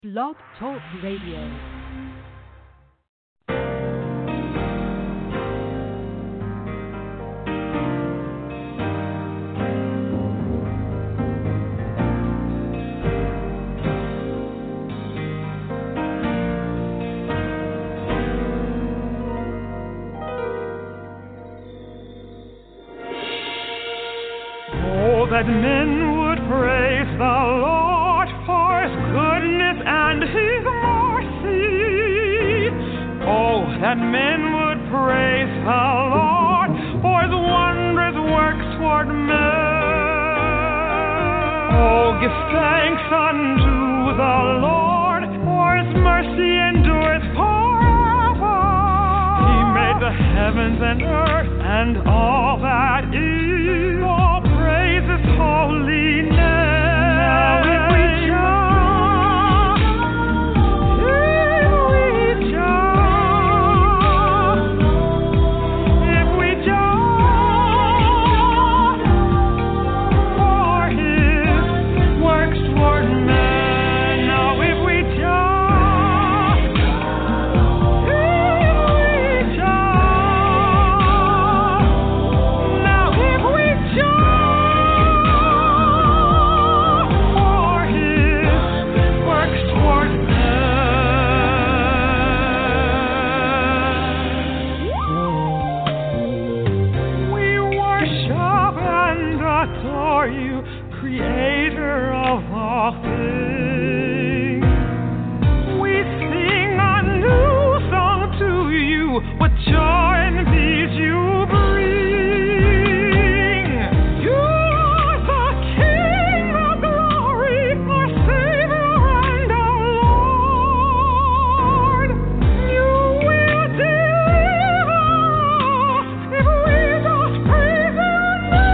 Blog Talk Radio. That men would praise the Lord for His goodness and His mercy. Oh, that men would praise the Lord for His wondrous works toward men. Oh, give thanks unto the Lord, for His mercy endureth forever. He made the heavens and earth and all that is. His holy name. Now if we for His works toward men. Now if we you, Creator of all things. We sing a new song to you, what joy and peace you bring. You are the King of glory, our Savior and our Lord. You will deliver us if we just praise your name.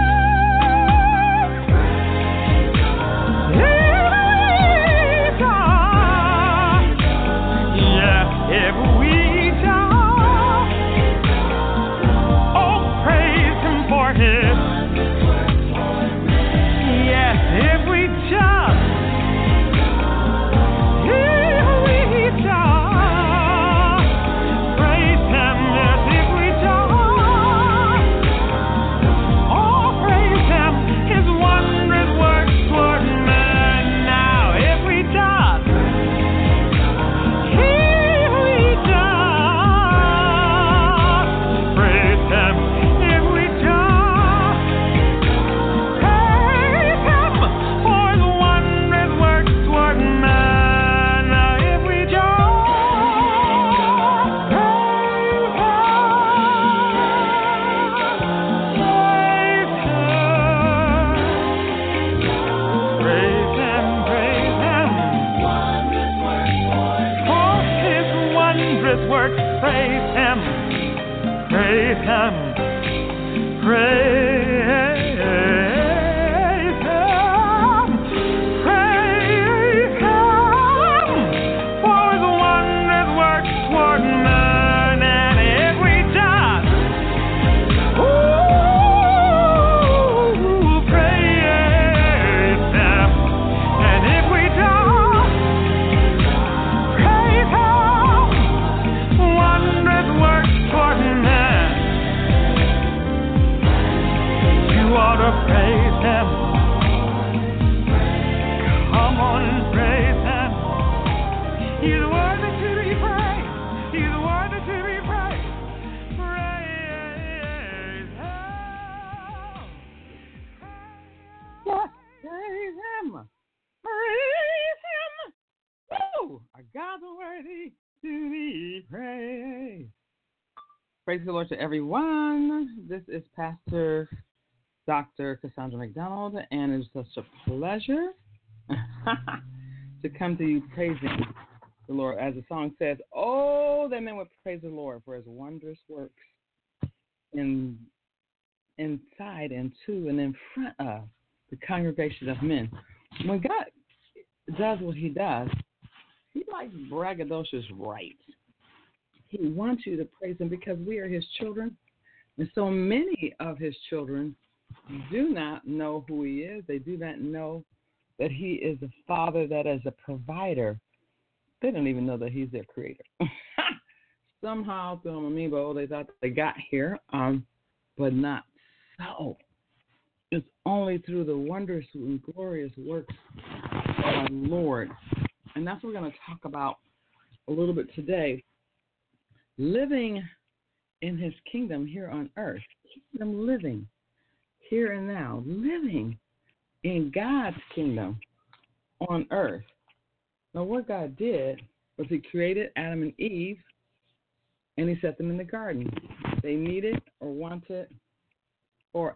Praise the Lord to everyone. This is Pastor Dr. Cassandra McDonald, and it's such a pleasure to come to you praising the Lord. As the song says, oh, that men would praise the Lord for His wondrous works inside and to and in front of the congregation of men. When God does what He does, He likes braggadocious right. He wants you to praise Him because we are His children. And so many of His children do not know who He is. They do not know that he is a father that is a provider. They don't even know that he's their creator. Somehow, through Amiibo, they thought they got here, but not so. It's only through the wondrous and glorious works of our Lord. And that's what we're going to talk about a little bit today. Living in his kingdom here on earth. Kingdom living here and now. Living in God's kingdom on earth. Now, what God did was he created Adam and Eve, and he set them in the garden. They needed or wanted or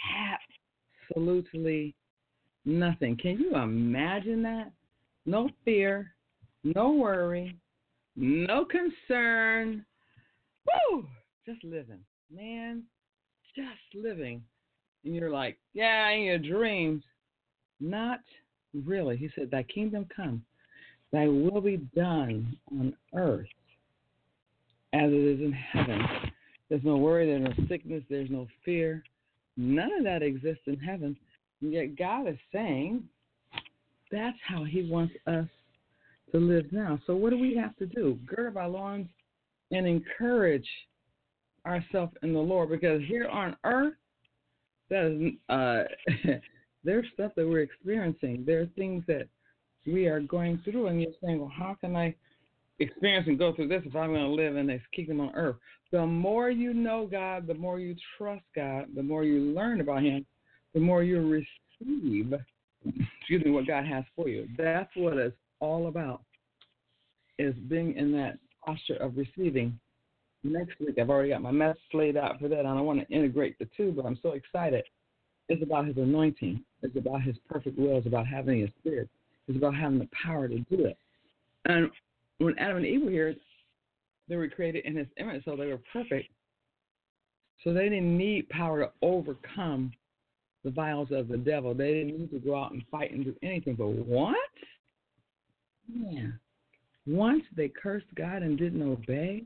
absolutely nothing. Can you imagine that? No fear, no worry, no concern. Woo! Just living. Man, just living. And you're like, yeah, in your dreams. Not really. He said, thy kingdom come. Thy will be done on earth as it is in heaven. There's no worry, there's no sickness, there's no fear. None of that exists in heaven. And yet God is saying that's how he wants us to live now. So what do we have to do? Gird up our loins and encourage ourselves in the Lord, because here on earth, that is, there's stuff that we're experiencing. There are things that we are going through, and you're saying, well, how can I experience and go through this if I'm going to live in this kingdom on earth? The more you know God, the more you trust God, the more you learn about him, the more you receive, what God has for you. That's what it's all about, is being in that posture of receiving. Next week, I've already got my message laid out for that. I don't want to integrate the two, but I'm so excited. It's about his anointing. It's about his perfect will. It's about having his spirit. It's about having the power to do it. And when Adam and Eve were here, they were created in his image, so they were perfect. So they didn't need power to overcome the vials of the devil. They didn't need to go out and fight and do anything. But what? Yeah. Once they cursed God and didn't obey,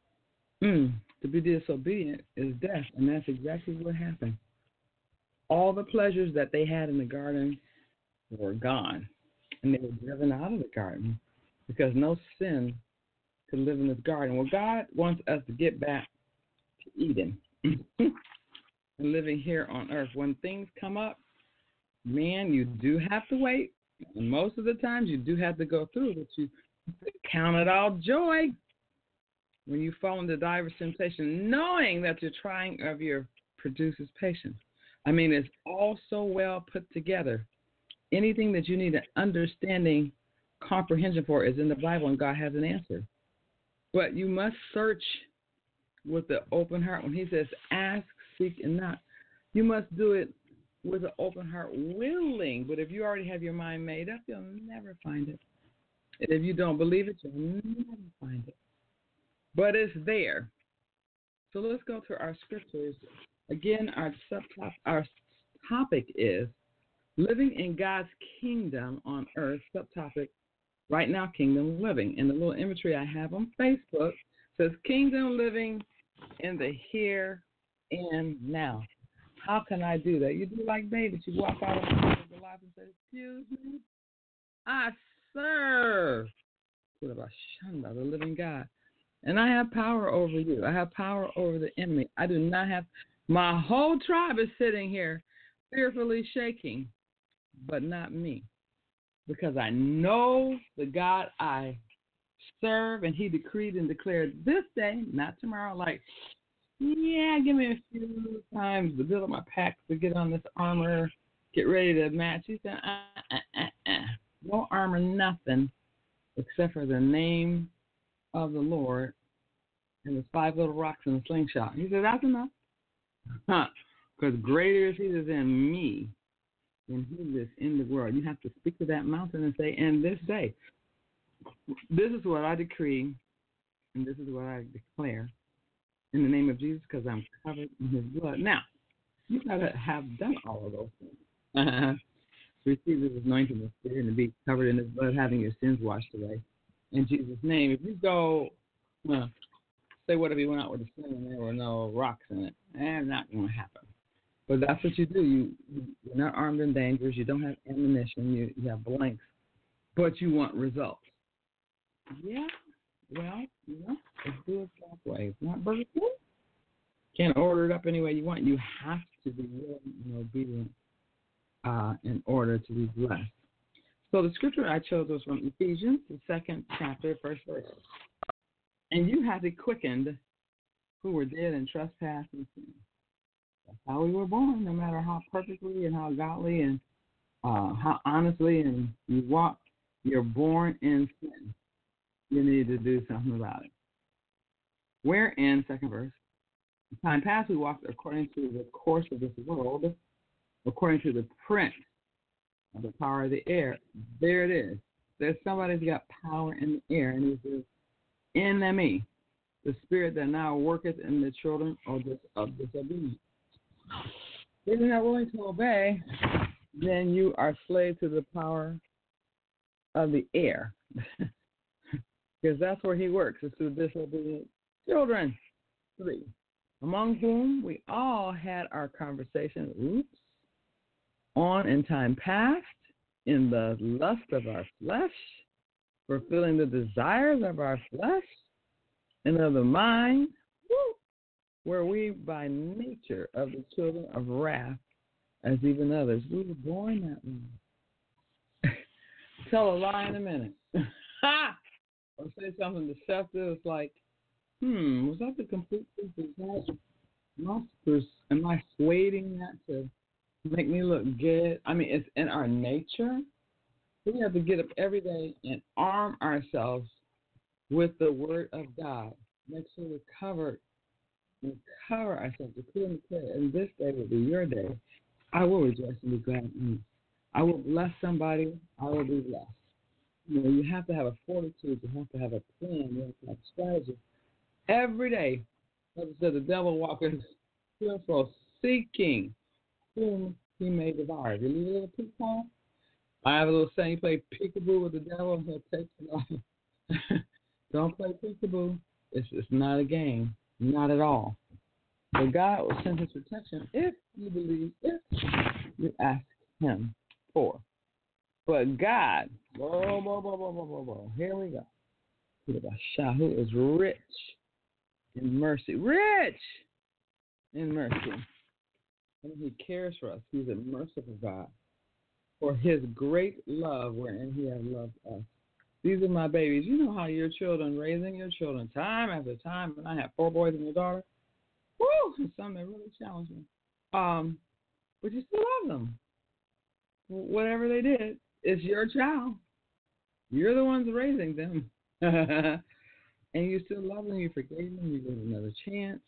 to be disobedient is death, and that's exactly what happened. All the pleasures that they had in the garden were gone, and they were driven out of the garden because no sin could live in this garden. Well, God wants us to get back to Eden and living here on earth. When things come up, man, you do have to wait, and most of the times you do have to go through, but you count it all joy when you fall into diverse temptation, knowing that your trying of your produces patience. I mean, it's all so well put together. Anything that you need an understanding, comprehension for is in the Bible, and God has an answer. But you must search with the open heart. When he says ask, seek, and knock, you must do it with an open heart, willing. But if you already have your mind made up, you'll never find it. And if you don't believe it, you'll never find it. But it's there. So let's go to our scriptures. Again, our topic is living in God's kingdom on earth. Subtopic, right now, kingdom living. And the little imagery I have on Facebook says kingdom living in the here and now. How can I do that? You do like David. You walk out of the life and say, excuse me, I serve the living God. And I have power over you. I have power over the enemy. I do not have, my whole tribe is sitting here fearfully shaking, but not me. Because I know the God I serve, and he decreed and declared this day, not tomorrow, like, yeah, give me a few times to build up my pack to get on this armor, get ready to match. He said, no armor, nothing, except for the name of the Lord and the 5 little rocks in the slingshot. He said, that's enough. Because greater is he that's in me than he that's in the world. You have to speak to that mountain and say, and this day, this is what I decree, and this is what I declare in the name of Jesus, because I'm covered in his blood. Now, you got to have done all of those things. Receive his anointing of spirit and to be covered in his blood, having your sins washed away. In Jesus' name, if you go, say what if you went out with a sin and there were no rocks in it? That's not going to happen. But that's what you do. You're not armed and dangerous. You don't have ammunition. You have blanks, but you want results. Yeah. Well, let's do it that way. It's not Burger King. Can't order it up any way you want. You have to be willing and obedient in order to be blessed. So the scripture I chose was from Ephesians, the 2nd chapter, first verse. And you have been quickened who were dead in trespass and sin. That's how we were born, no matter how perfectly and how godly and how honestly and you walk, you're born in sin. You need to do something about it. Wherein, second verse, in time past we walked according to the course of this world, according to the prince of the power of the air. There it is. There's somebody's got power in the air, and he says, enemy, the spirit that now worketh in the children of disobedience. If you're not willing to obey, then you are slave to the power of the air. Because that's where he works, is through disobedient children. 3. Among whom we all had our conversation, on in time past, in the lust of our flesh, fulfilling the desires of our flesh and of the mind, where we by nature of the children of wrath, as even others. We were born that way. Tell a lie in a minute. Or say something deceptive. It's like, was that the complete truth? Am I swaying that to make me look good? I mean, it's in our nature. We have to get up every day and arm ourselves with the Word of God. Make sure we're covered and cover ourselves. And this day will be your day. I will rejoice and be glad in you. I will bless somebody. I will be blessed. You have to have a fortitude. You have to have a plan. You have to have strategy. Every day, like I said, the devil walks fearful, seeking whom he may devour. If you leave a little peacock, I have a little saying, you play peekaboo with the devil, and he'll take you off. Don't play peekaboo. It's not a game. Not at all. So God will send his protection if you believe, if you ask him for. But God, here we go. Who is rich in mercy. Rich in mercy. And he cares for us. He's a merciful God. For his great love wherein he has loved us. These are my babies. You know how your children, raising your children time after time, and I have 4 boys and a daughter. Woo! Some that really challenge me. But you still love them. Whatever they did, it's your child. You're the ones raising them. And you still love them. You forgave them. You give them another chance.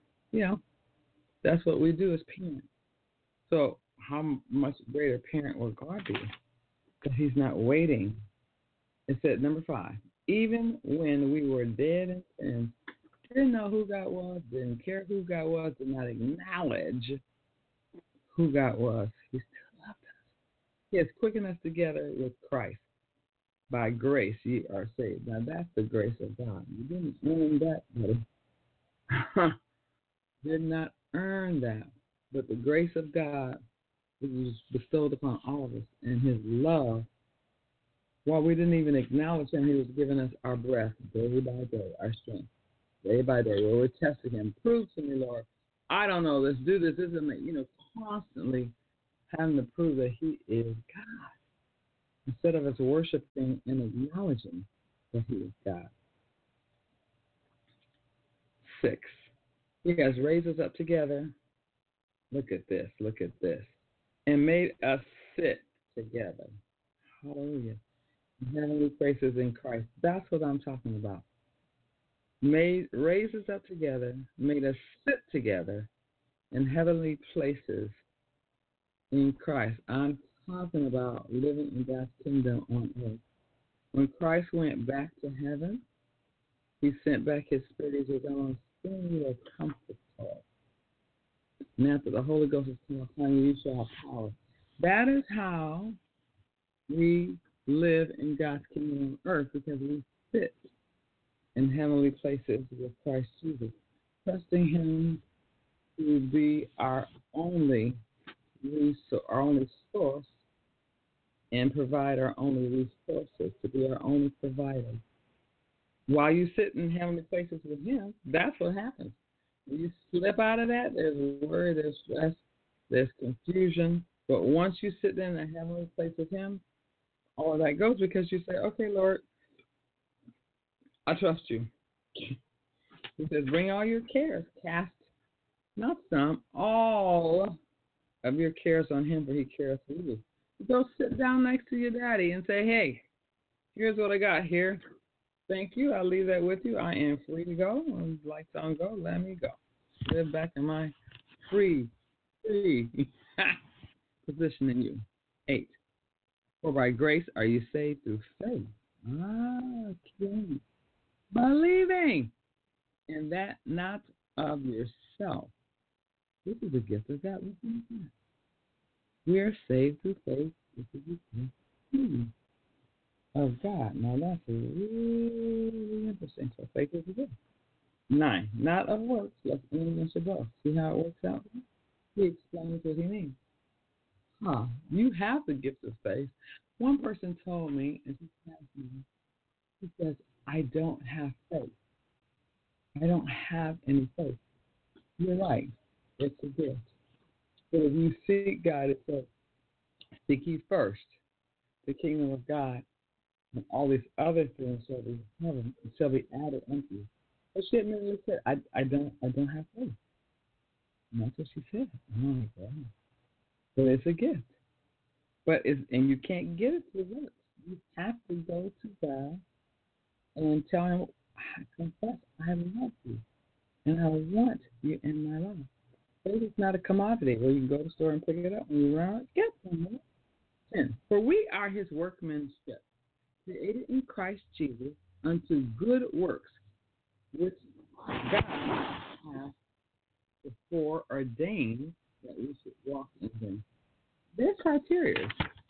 That's what we do as parents. So how much greater parent will God be? Because he's not waiting. It said, number 5, even when we were dead in sin, didn't know who God was, didn't care who God was, did not acknowledge who God was, he still loved us. He has quickened us together with Christ. By grace ye are saved. Now that's the grace of God. You didn't earn that, buddy. Did not earn that. But the grace of God was bestowed upon all of us, and his love, while we didn't even acknowledge him, he was giving us our breath day by day, our strength, day by day. Where we're testing him. Prove to me, Lord. I don't know. Let's do this. This isn't, constantly having to prove that he is God. Instead of us worshiping and acknowledging that he is God. 6. He has raised us up together. Look at this. And made us sit together. Hallelujah. In heavenly places in Christ. That's what I'm talking about. Raised us up together, made us sit together in heavenly places in Christ. I'm talking about living in God's kingdom on earth. When Christ went back to heaven, he sent back his spirit. He said, I'm going to send you a comforter. And after the Holy Ghost is come upon you, you shall have power. That is how we live in God's kingdom on earth, because we sit in heavenly places with Christ Jesus, trusting him to be our only our only source, and provide our only resources, to be our only provider. While you sit in heavenly places with Him, that's what happens. When you slip out of that, there's worry, there's stress, there's confusion. But once you sit in a heavenly place with Him, all of that goes, because you say, okay, Lord, I trust you. He says, bring all your cares, cast not some, all of your cares on Him, for He cares for you. Go sit down next to your daddy and say, hey, here's what I got here. Thank you. I'll leave that with you. I am free to go. When the lights on go, let me go. Live back in my free position in you. 8. For by grace are you saved through faith. Okay. Believing. And that not of yourself. This is a gift of God. We are saved through faith. This is a gift of God. Now that's really interesting. So faith is a gift. 9. Not of works, lest anyone should boast. See how it works out? He explains what he means. You have the gift of faith. One person told me, and he says, I don't have faith. I don't have any faith. You're right. It's a gift. But if you seek God, it says, seek ye first the kingdom of God, and all these other things shall be added unto you. But she admittedly said, I don't have faith. And that's what she said. Oh my God. But it's a gift. And you can't get it through works. You have to go to God and tell Him, I confess, I love you, and I want you in my life. Faith is not a commodity where you can go to the store and pick it up and you run out, get some. 10. For we are His workmanship, created in Christ Jesus unto good works, which God hath before ordained that we should walk in them. There's criteria.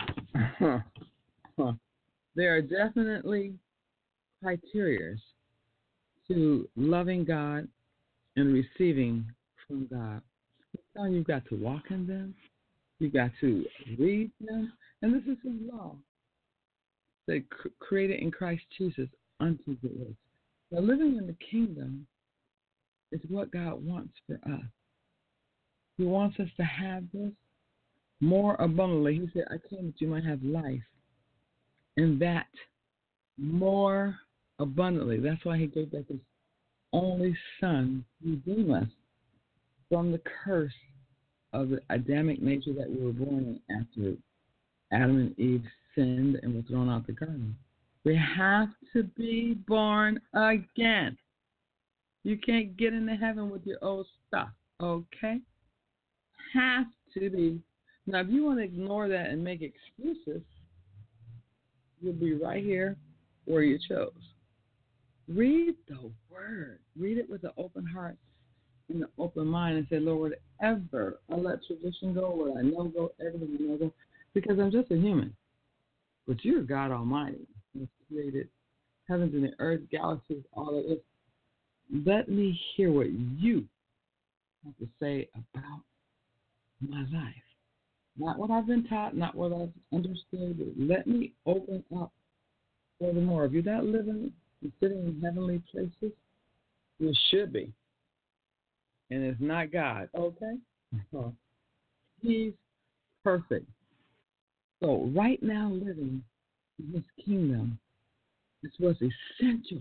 There are definitely criteria to loving God and receiving from God. You've got to walk in them. You've got to read them. And this is His law. They created in Christ Jesus unto good works. Now, living in the kingdom is what God wants for us. He wants us to have this more abundantly. He said, I came that you might have life, and that more abundantly. That's why He gave back His only Son to redeem us from the curse of the Adamic nature that we were born in after Adam and Eve sinned and were thrown out the garden. We have to be born again. You can't get into heaven with your old stuff, okay? Have to be. Now, if you want to ignore that and make excuses, you'll be right here where you chose. Read the Word. Read it with an open heart and an open mind and say, Lord, whatever I let tradition go, what I know go, everything I know go, because I'm just a human. But you're God Almighty. You've created heavens and the earth, galaxies, all of it. Let me hear what you have to say about my life. Not what I've been taught, not what I've understood, but let me open up furthermore. If you're not living and sitting in heavenly places, you should be. And it's not God, okay? He's perfect. So right now living in His kingdom is what's essential.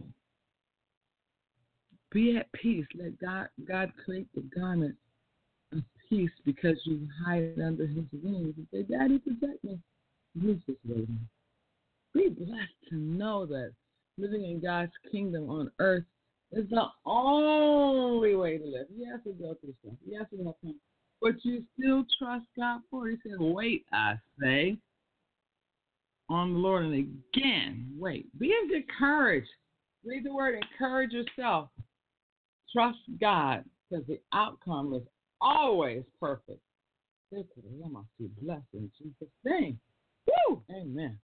Be at peace. Let God create the garment of peace because you hide under His wings. And say, Daddy, protect me. He's just waiting. Be blessed to know that living in God's kingdom on earth is the only way to live. Yes, we go through stuff. Yes, we have time. But you still trust God for it. He said, wait, I say, on the Lord. And again, wait. Be of good courage. Read the Word. Encourage yourself. Trust God, because the outcome is always perfect. I must be blessed in Jesus' name. Woo! Amen.